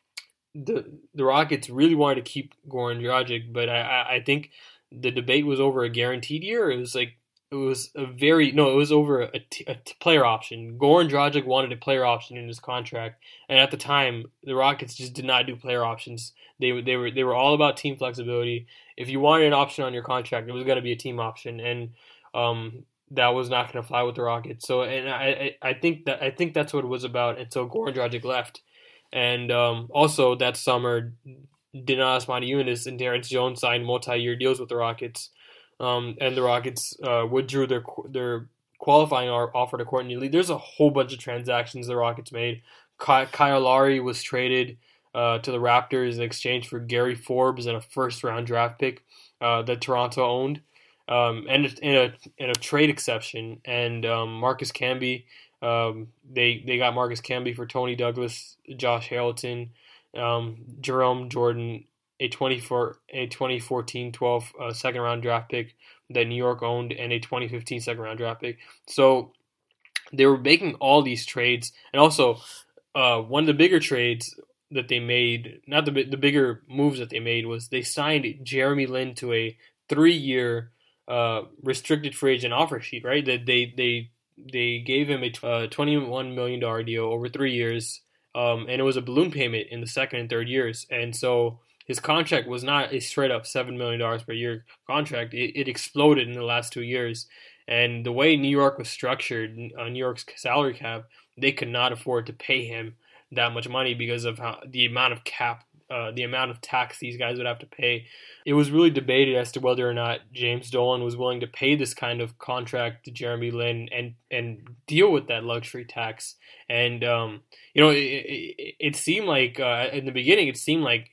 the the Rockets really wanted to keep Goran Dragic, but I, I, I think the debate was over a guaranteed year. It was like it was a very no, it was over a, t- a t- player option. Goran Dragic wanted a player option in his contract, and at the time, the Rockets just did not do player options. They they were they were all about team flexibility. If you wanted an option on your contract, it was going to be a team option, and um, that was not going to fly with the Rockets. So, and I, I I think that I think that's what it was about until Goran Dragic left, and um, also that summer, Donatas Motiejunas and Terrence Jones signed multi-year deals with the Rockets, um, and the Rockets uh, withdrew their their qualifying offer to Courtney Lee. There's a whole bunch of transactions the Rockets made. Ky- Kyle Lowry was traded uh, to the Raptors in exchange for Gary Forbes and a first-round draft pick uh, that Toronto owned, um, and in a in a trade exception. And um, Marcus Camby, um, they they got Marcus Camby for Tony Douglas, Josh Hamilton, um, Jerome Jordan, a twenty-four a twenty fourteen twelve uh, second round draft pick that New York owned, and a twenty fifteen second round draft pick. So they were making all these trades, and also uh, one of the bigger trades that they made, not the the bigger moves that they made, was they signed Jeremy Lin to a three year uh, restricted free agent offer sheet. Right, that they they they gave him a uh, twenty-one million dollars deal over three years. Um, and it was a balloon payment in the second and third years. And so his contract was not a straight up seven million dollars per year contract. It, it exploded in the last two years. And the way New York was structured, uh, New York's salary cap, they could not afford to pay him that much money because of how the amount of cap, uh, the amount of tax these guys would have to pay. It was really debated as to whether or not James Dolan was willing to pay this kind of contract to Jeremy Lin and, and deal with that luxury tax. And, um, you know, it, it, it seemed like, uh, in the beginning, it seemed like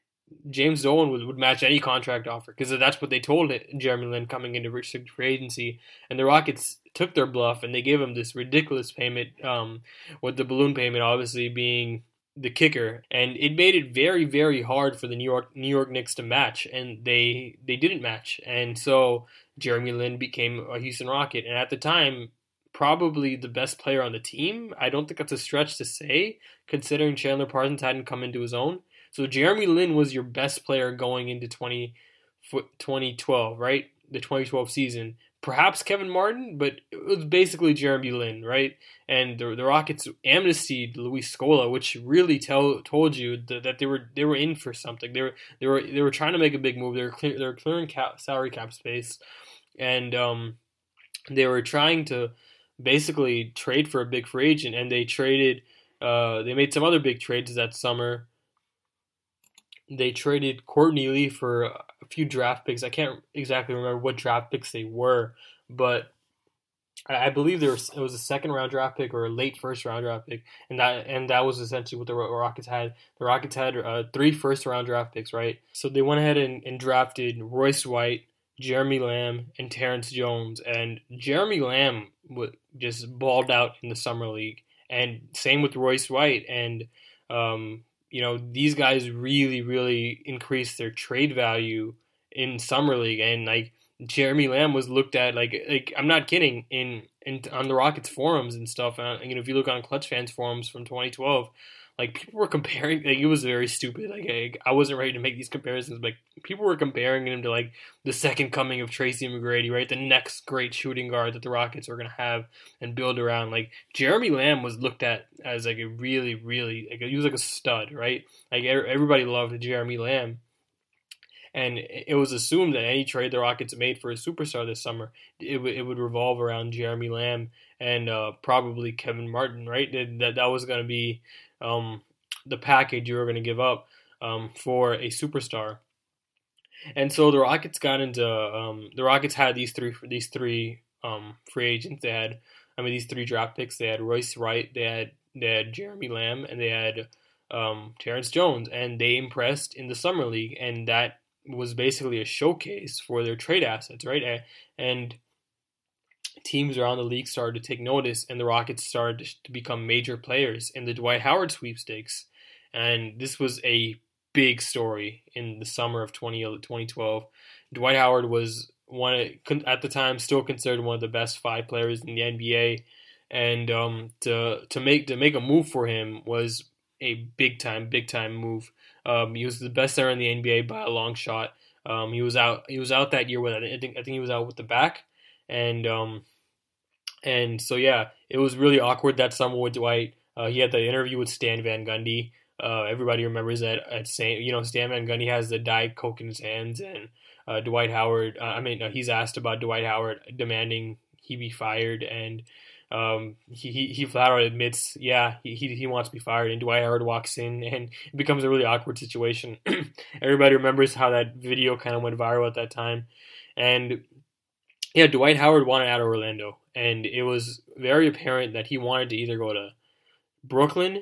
James Dolan would, would match any contract offer because that's what they told it, Jeremy Lin coming into restricted free agency. And the Rockets took their bluff and they gave him this ridiculous payment, um, with the balloon payment obviously being the kicker, and it made it very, very hard for the New York New York Knicks to match, and they they didn't match, and so Jeremy Lin became a Houston Rocket, and at the time, probably the best player on the team. I don't think that's a stretch to say, considering Chandler Parsons hadn't come into his own. So Jeremy Lin was your best player going into twenty twelve, right? The twenty twelve season. perhaps Kevin Martin, but it was basically Jeremy Lin, right? And the, the Rockets amnestied Luis Scola, which really tell told you that, that they were they were in for something. They were they were they were trying to make a big move. They were clear, they were clearing cap, salary cap space, and um, they were trying to basically trade for a big free agent. And they traded. Uh, they made some other big trades that summer. They traded Courtney Lee for a few draft picks. I can't exactly remember what draft picks they were, but I believe there was, it was a second round draft pick or a late first round draft pick, and that and that was essentially what the Rockets had. The Rockets had uh, three first round draft picks, right? So they went ahead and, and drafted Royce White, Jeremy Lamb, and Terrence Jones. And Jeremy Lamb w- just balled out in the summer league, and same with Royce White. And um, you know, these guys really, really increased their trade value in summer league, and like Jeremy Lamb was looked at like like I'm not kidding in, in on the Rockets forums and stuff. Uh, you know, if you look on Clutch Fans forums from twenty twelve, like people were comparing. Like it was very stupid. Like I, I wasn't ready to make these comparisons, but people were comparing him to like the second coming of Tracy McGrady, right? The next great shooting guard that the Rockets are gonna have and build around. Like Jeremy Lamb was looked at as like a really, really like he was like a stud, right? Like everybody loved Jeremy Lamb. And it was assumed that any trade the Rockets made for a superstar this summer, it, w- it would revolve around Jeremy Lamb and uh, probably Kevin Martin, right? That that was going to be um, the package you were going to give up um, for a superstar. And so the Rockets got into um, the Rockets had these three these three um, free agents. They had I mean these three draft picks. They had Royce Wright, they had they had Jeremy Lamb, and they had um, Terrence Jones, and they impressed in the summer league, and that was basically a showcase for their trade assets, right? And teams around the league started to take notice, and the Rockets started to become major players in the Dwight Howard sweepstakes. And this was a big story in the summer of twenty twelve. Dwight Howard was one at the time still considered one of the best five players in the N B A, and um, to to make to make a move for him was a big time, big time move. Um, he was the best center in the N B A by a long shot. Um, he was out. He was out that year with. I think. I think he was out with the back, and um, and so yeah, it was really awkward that summer with Dwight. Uh, he had the interview with Stan Van Gundy. Uh, everybody remembers that. At Stan, you know, Stan Van Gundy has the Diet Coke in his hands, and uh, Dwight Howard. Uh, I mean, uh, he's asked about Dwight Howard demanding he be fired, and Um, he, he he flat out admits, yeah, he, he he wants to be fired, and Dwight Howard walks in, and it becomes a really awkward situation. Everybody remembers how that video kind of went viral at that time, and yeah, Dwight Howard wanted out of Orlando, and it was very apparent that he wanted to either go to Brooklyn,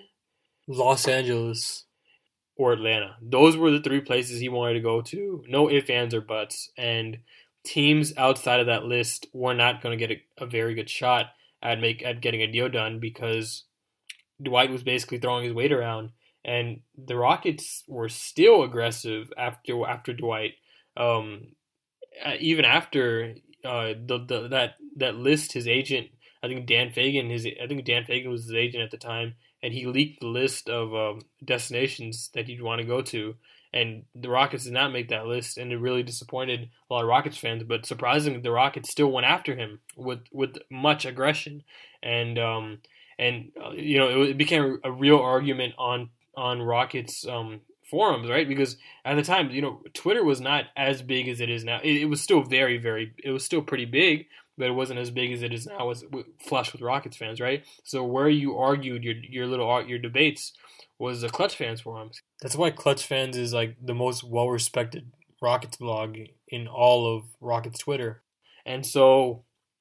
Los Angeles, or Atlanta. Those were the three places he wanted to go to. No ifs, ands, or buts, and teams outside of that list were not going to get a, a very good shot at make at getting a deal done, because Dwight was basically throwing his weight around, and the Rockets were still aggressive after after Dwight, um, even after uh, the, the that that list. His agent, I think Dan Fagan, his I think Dan Fagan was his agent at the time, and he leaked the list of um, destinations that he'd want to go to. And the Rockets did not make that list, and it really disappointed a lot of Rockets fans. But surprisingly, the Rockets still went after him with, with much aggression, and um, and uh, you know it, it became a real argument on on Rockets um, forums, right? Because at the time, you know, Twitter was not as big as it is now. It, it was still very, very, it was still pretty big, but it wasn't as big as it is now. It was flush with Rockets fans, right? So where you argued your your little your debates was the Clutch Fans forums. That's why Clutch Fans is like the most well-respected Rockets blog in all of Rockets Twitter. And so,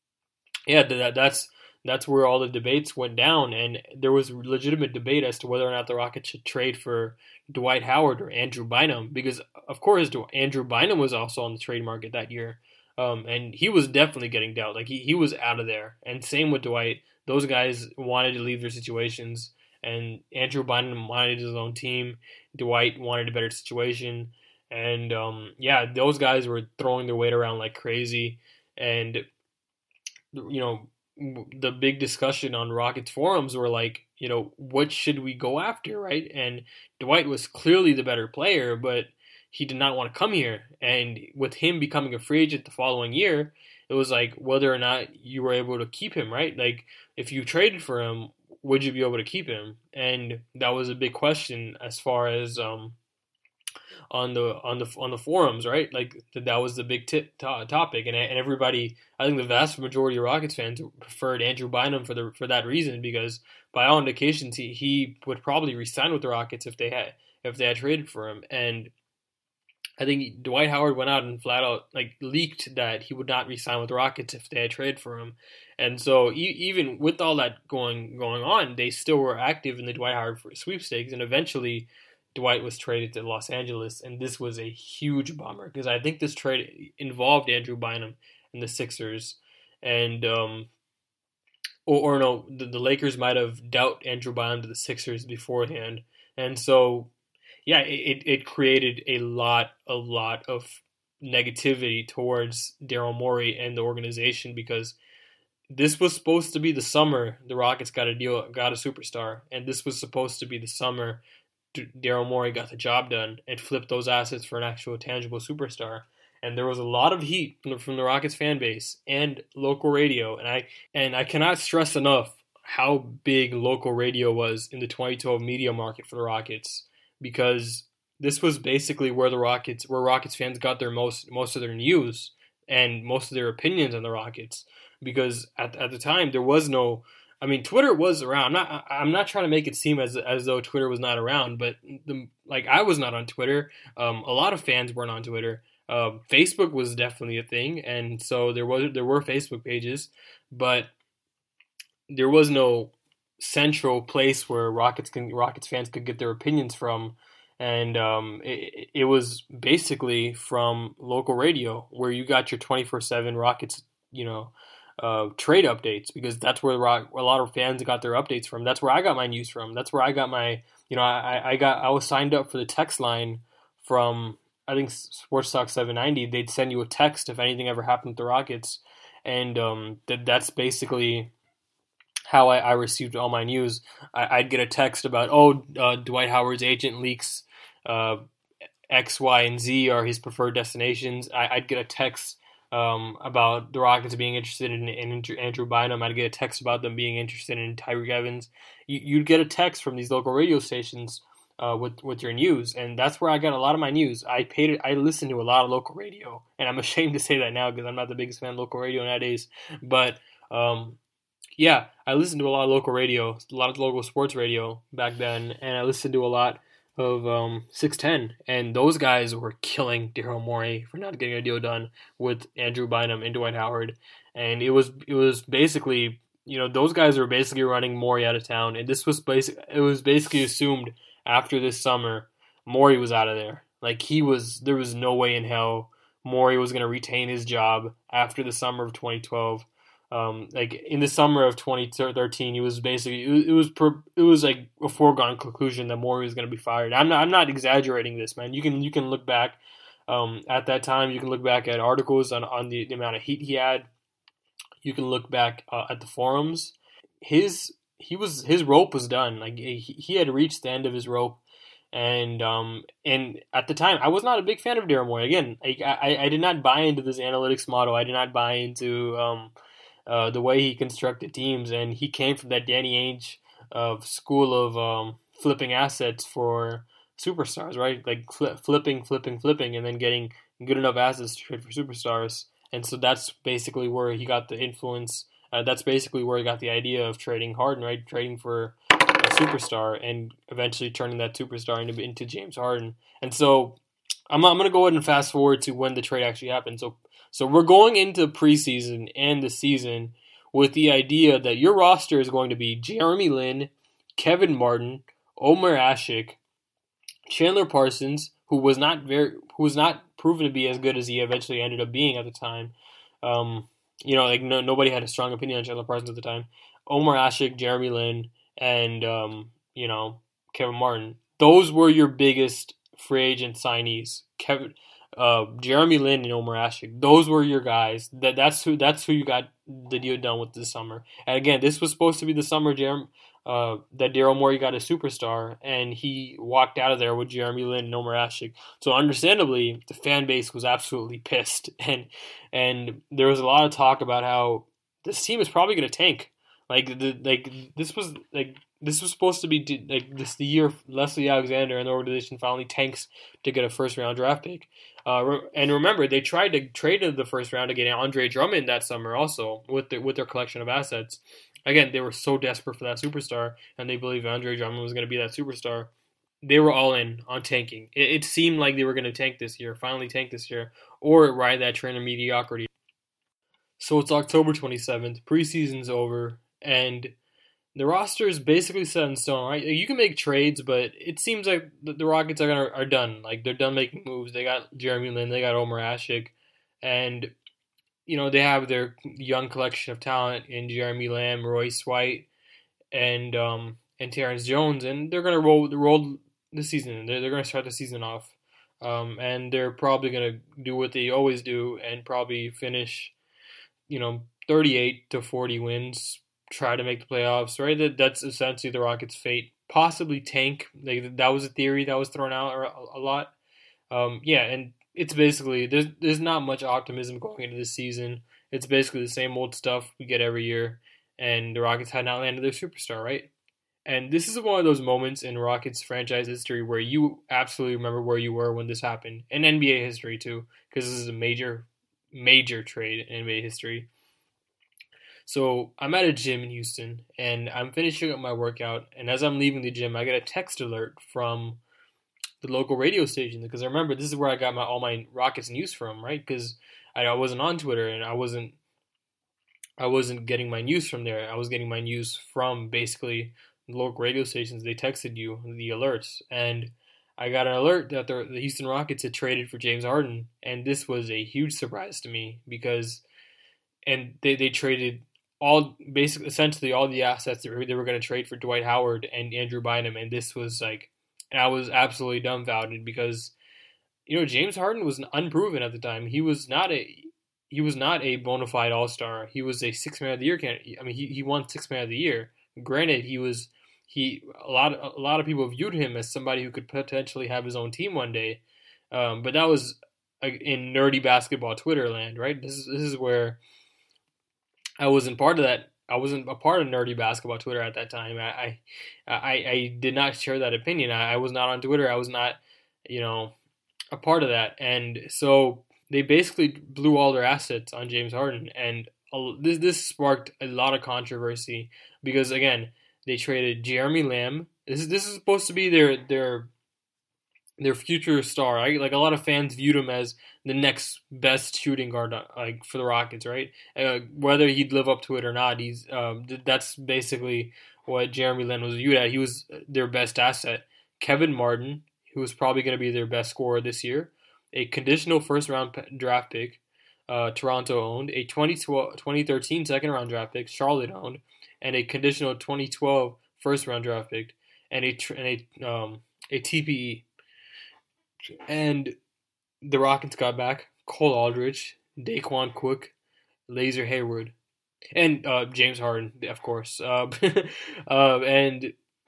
yeah, that that's that's where all the debates went down, and there was legitimate debate as to whether or not the Rockets should trade for Dwight Howard or Andrew Bynum, because of course Andrew Bynum was also on the trade market that year, um, and he was definitely getting dealt. Like he he was out of there, and same with Dwight. Those guys wanted to leave their situations. And Andrew Bynum wanted his own team. Dwight wanted a better situation. And, um, yeah, those guys were throwing their weight around like crazy. And, you know, the big discussion on Rockets forums were like, you know, what should we go after, right? And Dwight was clearly the better player, but he did not want to come here. And with him becoming a free agent the following year, it It was like whether or not you were able to keep him, right? Like if you traded for him, would you be able to keep him? And that was a big question as far as um, on the on the on the forums, right? Like that was the big t- to- topic, and and everybody, I think the vast majority of Rockets fans preferred Andrew Bynum for the for that reason, because by all indications he, he would probably resign with the Rockets if they had if they had traded for him. And I think Dwight Howard went out and flat out like leaked that he would not resign with the Rockets if they had traded for him. And so e- even with all that going going on, they still were active in the Dwight Howard sweepstakes, and eventually Dwight was traded to Los Angeles, and this was a huge bummer because I think this trade involved Andrew Bynum and the Sixers, and um, or, or no, the, the Lakers might have dealt Andrew Bynum to the Sixers beforehand, and so yeah, it it created a lot a lot of negativity towards Daryl Morey and the organization, because this was supposed to be the summer the Rockets got a deal, got a superstar, and this was supposed to be the summer Daryl Morey got the job done and flipped those assets for an actual tangible superstar. And there was a lot of heat from the, from the Rockets fan base and local radio, and I and I cannot stress enough how big local radio was in the twenty twelve media market for the Rockets, because this was basically where the Rockets, where Rockets fans got their most most of their news and most of their opinions on the Rockets. Because at at the time there was no, I mean, Twitter was around. I'm not I'm not trying to make it seem as as though Twitter was not around, but the, like I was not on Twitter. Um, a lot of fans weren't on Twitter. Uh, Facebook was definitely a thing, and so there was there were Facebook pages, but there was no central place where Rockets can Rockets fans could get their opinions from, and um, it, it was basically from local radio where you got your twenty-four seven Rockets, you know. Uh, trade updates, because that's where rock, a lot of fans got their updates from. That's where I got my news from. That's where I got my, you know, I, I got I was signed up for the text line from, I think, Sports Talk seven ninety. They'd send you a text if anything ever happened with the Rockets, and um, that that's basically how I, I received all my news. I, I'd get a text about, oh, uh, Dwight Howard's agent leaks uh, X, Y, and Z are his preferred destinations. I, I'd get a text Um, about the Rockets being interested in, in Andrew Bynum. I'd get a text about them being interested in Tyreke Evans. You, you'd get a text from these local radio stations uh, with with your news, and that's where I got a lot of my news. I paid it. I listened to a lot of local radio, and I'm ashamed to say that now because I'm not the biggest fan of local radio nowadays. But um, yeah, I listened to a lot of local radio, a lot of local sports radio back then, and I listened to a lot of um, six ten, and those guys were killing Daryl Morey for not getting a deal done with Andrew Bynum and Dwight Howard, and it was it was basically, you know, those guys were basically running Morey out of town, and this was basic. It was basically assumed after this summer Morey was out of there. Like he was, there was no way in hell Morey was going to retain his job after the summer of twenty twelve. Um, like in the summer of twenty thirteen, it was basically it was it was like a foregone conclusion that Morey was going to be fired. I'm not I'm not exaggerating this, man. You can you can look back um, at that time. You can look back at articles on on the, the amount of heat he had. You can look back uh, at the forums. His he was his rope was done. Like he, he had reached the end of his rope. And um and at the time, I was not a big fan of Daryl Morey. Again, I, I I did not buy into this analytics model. I did not buy into um. Uh, the way he constructed teams, and he came from that Danny Ainge uh, school of um, flipping assets for superstars, right? Like fl- flipping, flipping, flipping, and then getting good enough assets to trade for superstars. And so that's basically where he got the influence. Uh, that's basically where he got the idea of trading Harden, right? Trading for a superstar and eventually turning that superstar into, into James Harden. And so I'm, I'm going to go ahead and fast forward to when the trade actually happened. So So we're going into preseason and the season with the idea that your roster is going to be Jeremy Lin, Kevin Martin, Omer Asik, Chandler Parsons, who was not very, who was not proven to be as good as he eventually ended up being at the time. Um, you know, like no, nobody had a strong opinion on Chandler Parsons at the time. Omer Asik, Jeremy Lin, and um, you know, Kevin Martin. Those were your biggest free agent signees. Kevin. uh, Jeremy Lin and Omar Ashik. Those were your guys. That that's who that's who you got the deal done with this summer. And again, this was supposed to be the summer Jeremy, uh, that Daryl Morey got a superstar, and he walked out of there with Jeremy Lin and Omar Ashik. So understandably, the fan base was absolutely pissed, and and there was a lot of talk about how this team is probably going to tank. Like the like this was like this was supposed to be like this the year Leslie Alexander and the organization finally tanks to get a first round draft pick. Uh, and remember, they tried to trade in the first round to get Andre Drummond that summer also with their, with their collection of assets. Again, they were so desperate for that superstar, and they believed Andre Drummond was going to be that superstar. They were all in on tanking. It, it seemed like they were going to tank this year, finally tank this year, or ride that train of mediocrity. So it's October twenty-seventh, preseason's over, and the roster is basically set in stone, right? You can make trades, but it seems like the Rockets are gonna are done. Like, they're done making moves. They got Jeremy Lin, they got Omar Ashik, and you know they have their young collection of talent in Jeremy Lamb, Royce White, and um and Terrence Jones, and they're gonna roll roll the season. They're they're gonna start the season off, um, and they're probably gonna do what they always do and probably finish, you know, thirty-eight to forty wins. Try to make the playoffs, right? That that's essentially the Rockets' fate. Possibly tank. Like, that was a theory that was thrown out a, a lot. Um, yeah, and it's basically there's there's not much optimism going into this season. It's basically the same old stuff we get every year, and the Rockets had not landed their superstar, right? And this is one of those moments in Rockets franchise history where you absolutely remember where you were when this happened, and N B A history too, because this is a major, major trade in N B A history. So I'm at a gym in Houston, and I'm finishing up my workout, and as I'm leaving the gym, I get a text alert from the local radio station, because I remember this is where I got my all my Rockets news from, right? Because I, I wasn't on Twitter, and I wasn't I wasn't getting my news from there. I was getting my news from basically the local radio stations. They texted you the alerts, and I got an alert that the, the Houston Rockets had traded for James Harden, and this was a huge surprise to me because, and they, they traded all basically essentially all the assets that they were going to trade for Dwight Howard and Andrew Bynum, and this was like, I was absolutely dumbfounded because, you know, James Harden was unproven at the time. He was not a he was not a bona fide all-star. He was a six man of the year candidate. I mean, he, he won six man of the year. Granted, he was he a lot of, a lot of people viewed him as somebody who could potentially have his own team one day, um, but that was in nerdy basketball Twitter land, right? This is this is where I wasn't part of that. I wasn't a part of nerdy basketball Twitter at that time. I, I, I, I did not share that opinion. I, I was not on Twitter. I was not, you know, a part of that. And so they basically blew all their assets on James Harden, and this this sparked a lot of controversy because again, they traded Jeremy Lamb. This is this is supposed to be their their their future star. Right? Like, a lot of fans viewed him as the next best shooting guard, like, for the Rockets, right? Uh, whether he'd live up to it or not, he's um, that's basically what Jeremy Lin was viewed at. He was their best asset. Kevin Martin, who was probably going to be their best scorer this year, a conditional first-round draft pick, uh, Toronto owned, a twenty thirteen second-round draft pick, Charlotte owned, and a conditional twenty twelve first-round draft pick, and a and a um, a T P E. And the Rockets got back Cole Aldridge, Daquan Cook, Laser Hayward, and uh, James Harden, of course. Uh, uh, and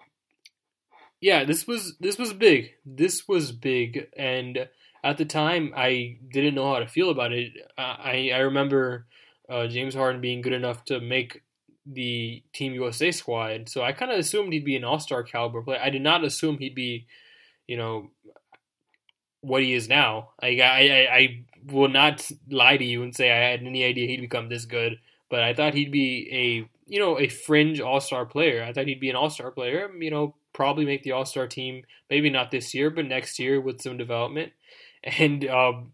yeah, this was this was big. This was big, and at the time, I didn't know how to feel about it. I I remember uh, James Harden being good enough to make the Team U S A squad, so I kind of assumed he'd be an All-Star caliber player. I did not assume he'd be, you know, what he is now. Like, I, I, I will not lie to you and say I had any idea he'd become this good, but I thought he'd be a, you know, a fringe all-star player. I thought he'd be an all-star player, you know, probably make the all-star team, maybe not this year, but next year with some development. And, um,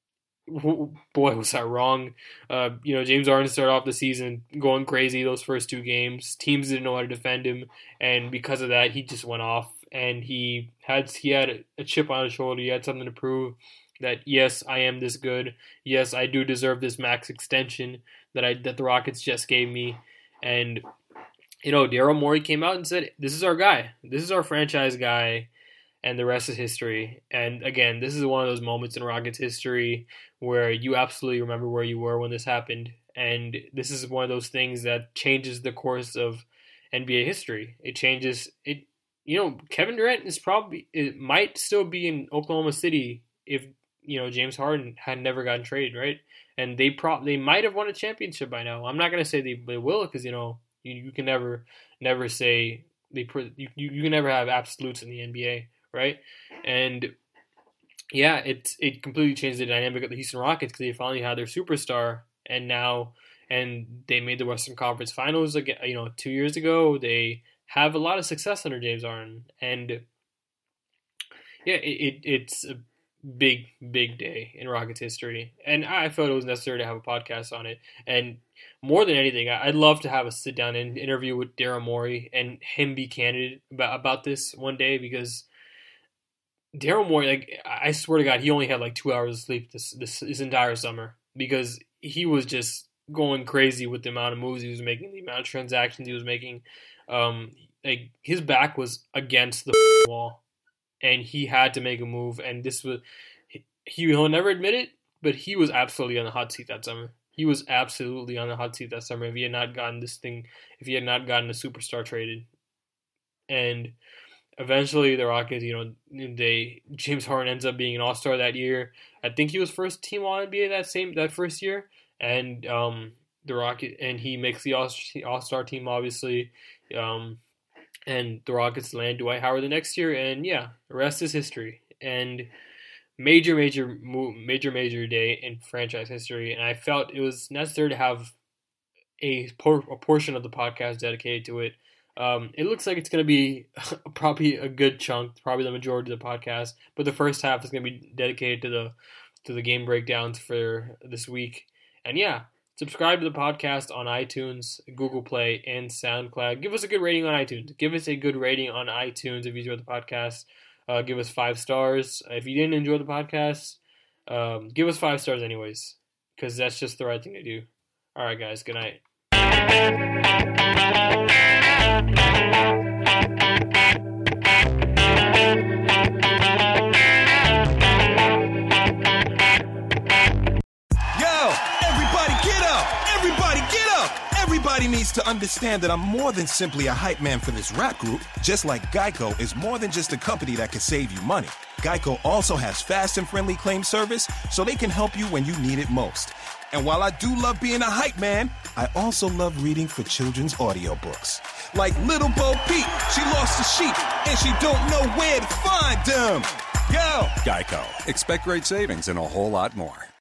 boy, was I wrong. Uh, you know, James Harden started off the season going crazy those first two games. Teams didn't know how to defend him, and because of that, he just went off. And he had he had a chip on his shoulder. He had something to prove that, yes, I am this good. Yes, I do deserve this max extension that I that the Rockets just gave me. And, you know, Daryl Morey came out and said, "This is our guy. This is our franchise guy." and the rest is history. And again, this is one of those moments in Rockets history where you absolutely remember where you were when this happened. And this is one of those things that changes the course of N B A history. It changes it. You know, Kevin Durant is probably it might still be in Oklahoma City if you know James Harden had never gotten traded, right? And they pro they might have won a championship by now. I'm not gonna say they, they will because you know you, you can never never say they you, you can never have absolutes in the N B A, right? And yeah, it it completely changed the dynamic of the Houston Rockets because they finally had their superstar, and now and they made the Western Conference Finals again. You know, two years ago they have a lot of success under James Harden, and yeah, it, it it's a big, big day in Rockets history, and I felt it was necessary to have a podcast on it. And more than anything, I'd love to have a sit down and interview with Daryl Morey and him be candid about about this one day, because Daryl Morey, like I swear to God, he only had like two hours of sleep this this, this entire summer because he was just going crazy with the amount of moves he was making, the amount of transactions he was making. Um, like his back was against the wall, and he had to make a move. And this was he, he'll never admit it, but he was absolutely on the hot seat that summer. He was absolutely on the hot seat that summer if he had not gotten this thing, if he had not gotten a superstar traded. And eventually, the Rockets, you know, they James Harden ends up being an All-Star that year. I think he was first team All N B A that same that first year, and um, the Rocket and he makes the All-Star team, obviously. Um, and the Rockets land Dwight Howard the next year, and yeah, the rest is history. And major, major, major, major day in franchise history. And I felt it was necessary to have a, por- a portion of the podcast dedicated to it. Um, it looks like it's going to be probably a good chunk, probably the majority of the podcast, but the first half is going to be dedicated to the to the game breakdowns for this week. And yeah, subscribe to the podcast on iTunes, Google Play, and SoundCloud. Give us a good rating on iTunes. Give us a good rating on iTunes if you enjoyed the podcast. Uh, give us five stars. If you didn't enjoy the podcast, um, give us five stars anyways, because that's just the right thing to do. All right, guys. Good night. Everybody needs to understand that I'm more than simply a hype man for this rap group, just like Geico is more than just a company that can save you money. Geico also has fast and friendly claim service, so they can help you when you need it most. And while I do love being a hype man, I also love reading for children's audiobooks. Like Little Bo Peep, she lost the sheep, and she don't know where to find them. Yo! Geico. Expect great savings and a whole lot more.